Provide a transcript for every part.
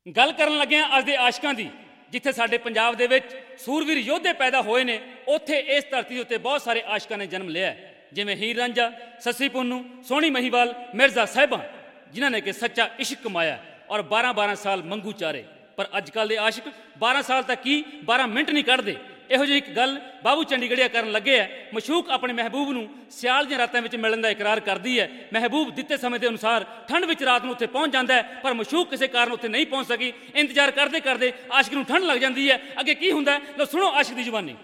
ਗੱਲ ਕਰਨ ਲੱਗੇ ਹਾਂ ਅੱਜ ਦੇ ਆਸ਼ਕਾਂ ਦੀ। ਜਿੱਥੇ ਸਾਡੇ ਪੰਜਾਬ ਦੇ ਵਿੱਚ ਸੂਰਵੀਰ ਯੋਧੇ ਪੈਦਾ ਹੋਏ ਨੇ, ਉੱਥੇ ਇਸ ਧਰਤੀ ਉੱਤੇ ਬਹੁਤ ਸਾਰੇ ਆਸ਼ਕਾਂ ਨੇ ਜਨਮ ਲਿਆ, ਜਿਵੇਂ ਹੀਰ ਰਾਂਝਾ, ਸੱਸੀ ਪੁੰਨੂ, ਸੋਹਣੀ ਮਹੀਵਾਲ, ਮਿਰਜ਼ਾ ਸਾਹਿਬਾਂ, ਜਿਨ੍ਹਾਂ ਨੇ ਕਿ ਸੱਚਾ ਇਸ਼ਕ ਕਮਾਇਆ ਔਰ 12-12 ਸਾਲ ਮੰਗੂ ਚਾਰੇ। ਪਰ ਅੱਜ ਕੱਲ੍ਹ ਦੇ ਆਸ਼ਿਕ 12 ਸਾਲ ਤੱਕ ਕੀ 12 ਮਿੰਟ ਨਹੀਂ ਕੱਢਦੇ। ਇਹੋ ਜਿਹੀ ਇੱਕ ਗੱਲ ਬਾਬੂ ਚੰਡੀਗੜ੍ਹੀਆ ਕਰਨ ਲੱਗੇ ਹੈ। ਮਸ਼ੂਕ ਆਪਣੇ ਮਹਿਬੂਬ ਨੂੰ ਸਿਆਲ ਦੀਆਂ ਰਾਤਾਂ ਵਿੱਚ ਮਿਲਣ ਦਾ ਇਕਰਾਰ ਕਰਦੀ ਹੈ। ਮਹਿਬੂਬ ਦਿੱਤੇ ਸਮੇਂ ਦੇ ਅਨੁਸਾਰ ਠੰਡ ਵਿੱਚ ਰਾਤ ਨੂੰ ਉੱਥੇ ਪਹੁੰਚ ਜਾਂਦਾ ਹੈ, ਪਰ ਮਸ਼ੂਕ ਕਿਸੇ ਕਾਰਨ ਉੱਥੇ ਨਹੀਂ ਪਹੁੰਚ ਸਕੀ। ਇੰਤਜ਼ਾਰ ਕਰਦੇ ਕਰਦੇ ਆਸ਼ਿਕ ਨੂੰ ਠੰਡ ਲੱਗ ਜਾਂਦੀ ਹੈ। ਅੱਗੇ ਕੀ ਹੁੰਦਾ ਲਓ ਸੁਣੋ ਆਸ਼ਿਕ ਦੀ ਜ਼ੁਬਾਨੀ।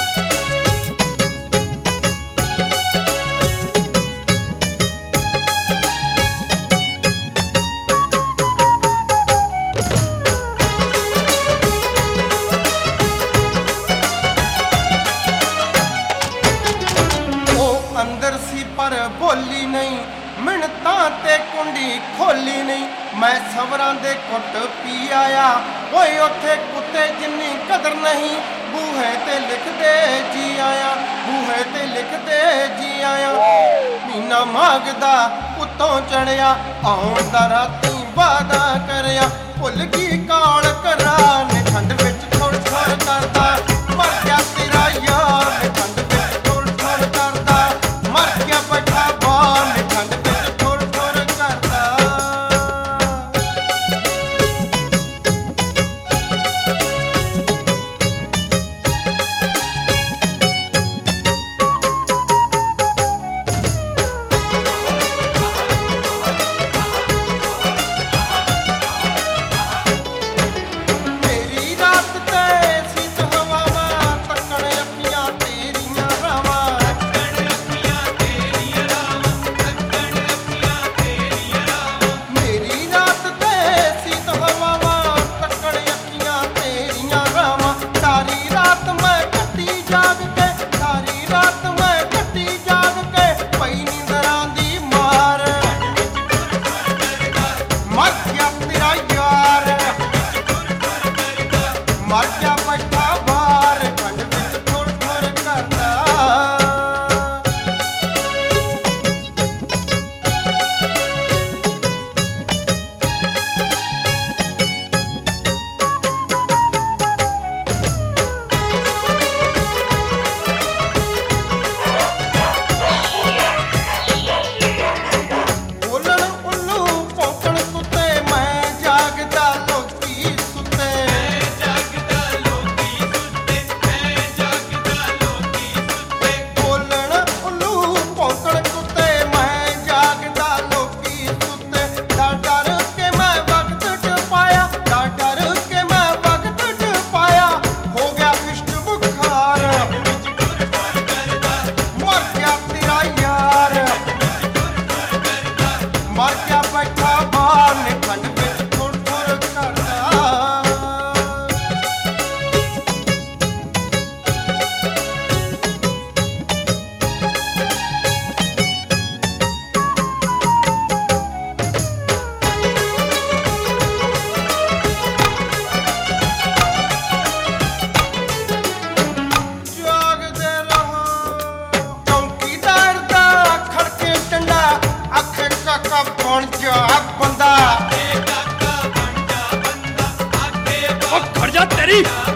अंदर सी पर बोली नहीं, मिन्नतां ते कुंडी खोली नहीं। मैं सवरां दे घुट पी आया, ओए उत्थे कुत्ते जिन्नी कदर नहीं। बूहे ते लिख दे जी आया, बूहे ते लिख दे जी आया। मीना मांगदा उत्तों चढ़िया, आउण दा राती वादा करया। भुल गई काल करा ने ठंड विच थोड़ थोड़ करदा। मर गया तेरा यार ने ठंड विच थोड़ थोड़ करदा। मर गया बैठा बाहर ने ठंड विच थोड़ थोड़ करदा। मेरी रात ते सीत हवावां, तक्कण अखियां तेरियां रावां। मेरी रात ते सीत हवावां, तक्कण अखियां तेरियां रावां। सारी रात मैं कट्टी जाग के, सारी रात मैं कट्टी जाग के। पई नींदरां दी मार, मर गया तेरा यार। मर गया बैठा बाहर ठंड विच थोड़ थोड़ करदा। ਬੋਲਣ ਉੱਲੂ ਭੌਂਕਣ ਕੁੱਤੇ, ਮੈਂ ਜਾਗਦਾ ਲੋਕੀ ਸੁੱਤੇ। ਬੋਲਣ ਉੱਲੂ ਭੌਂਕਣ ਕੁੱਤੇ, ਮੈਂ ਜਾਗਦਾ ਲੋਕੀ ਸੁੱਤੇ। ਡਰ ਡਰ ਕੇ ਮੈਂ ਵਕਤ ਟਪਾਇਆ, ਡਰ ਡਰ ਕੇ ਮੈਂ ਵਕਤ ਟਪਾਇਆ। ਹੋ ਗਿਆ ਇਸ਼ਕ ਬੁਖਾਰ, ਮਰ ਗਿਆ ਤੇਰਾ ਯਾਰ। मर गया बैठा बाहर ने ठंड विच थोड़ थोड़ करदा। जागदे रहो चौकीदार दा खड़के डंडा। आखे काका बन जा बंदा। ਉਹ ਖੜ ਜਾ ਤੇਰੀ